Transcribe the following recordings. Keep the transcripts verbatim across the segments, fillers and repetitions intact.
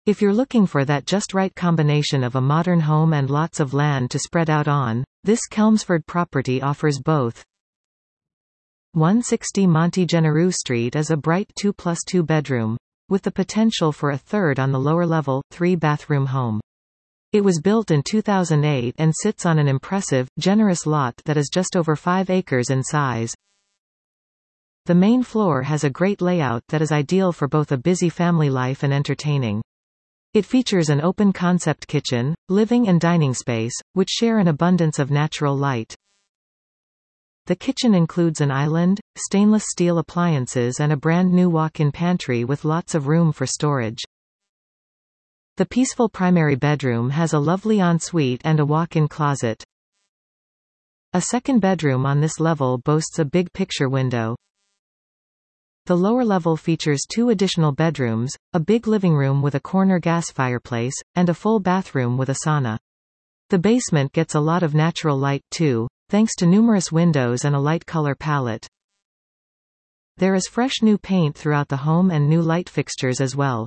If you're looking for that just right combination of a modern home and lots of land to spread out on, this Chelmsford property offers both. one sixty Monte-Genereux Street is a bright two plus two bedroom, with the potential for a third on the lower level, three bathroom home. It was built in two thousand eight and sits on an impressive, generous lot that is just over five acres in size. The main floor has a great layout that is ideal for both a busy family life and entertaining. It features an open-concept kitchen, living and dining space, which share an abundance of natural light. The kitchen includes an island, stainless steel appliances and a brand new walk-in pantry with lots of room for storage. The peaceful primary bedroom has a lovely ensuite and a walk-in closet. A second bedroom on this level boasts a big picture window. The lower level features two additional bedrooms, a big living room with a corner gas fireplace, and a full bathroom with a sauna. The basement gets a lot of natural light too, thanks to numerous windows and a light color palette. There is fresh new paint throughout the home and new light fixtures as well.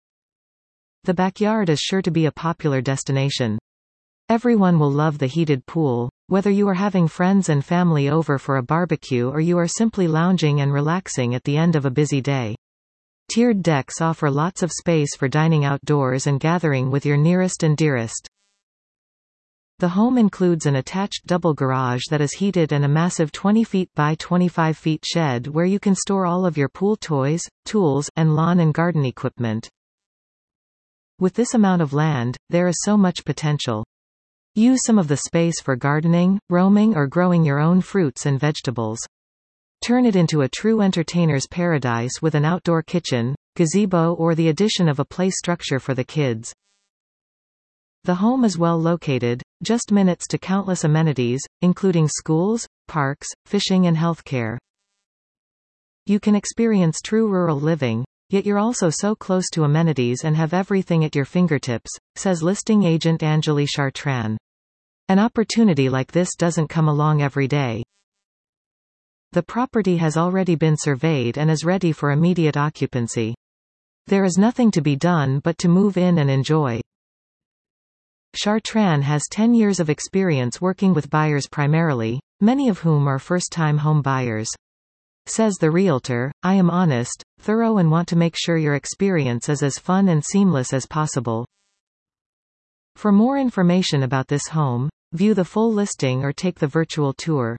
The backyard is sure to be a popular destination. Everyone will love the heated pool, whether you are having friends and family over for a barbecue or you are simply lounging and relaxing at the end of a busy day. Tiered decks offer lots of space for dining outdoors and gathering with your nearest and dearest. The home includes an attached double garage that is heated and a massive twenty feet by twenty-five feet shed where you can store all of your pool toys, tools, and lawn and garden equipment. With this amount of land, there is so much potential. Use some of the space for gardening, roaming or growing your own fruits and vegetables. Turn it into a true entertainer's paradise with an outdoor kitchen, gazebo or the addition of a play structure for the kids. The home is well located, just minutes to countless amenities, including schools, parks, fishing and healthcare. You can experience true rural living, yet you're also so close to amenities and have everything at your fingertips, says listing agent Anjali Chartrand. An opportunity like this doesn't come along every day. The property has already been surveyed and is ready for immediate occupancy. There is nothing to be done but to move in and enjoy. Chartrand has ten years of experience working with buyers primarily, many of whom are first-time home buyers. Says the realtor, "I am honest, thorough and want to make sure your experience is as fun and seamless as possible." For more information about this home, view the full listing or take the virtual tour.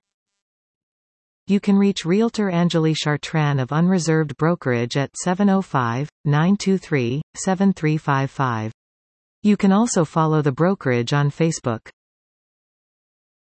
You can reach Realtor Anjali Chartrand of Unreserved Brokerage at seven oh five, nine two three, seven three five five. You can also follow the brokerage on Facebook.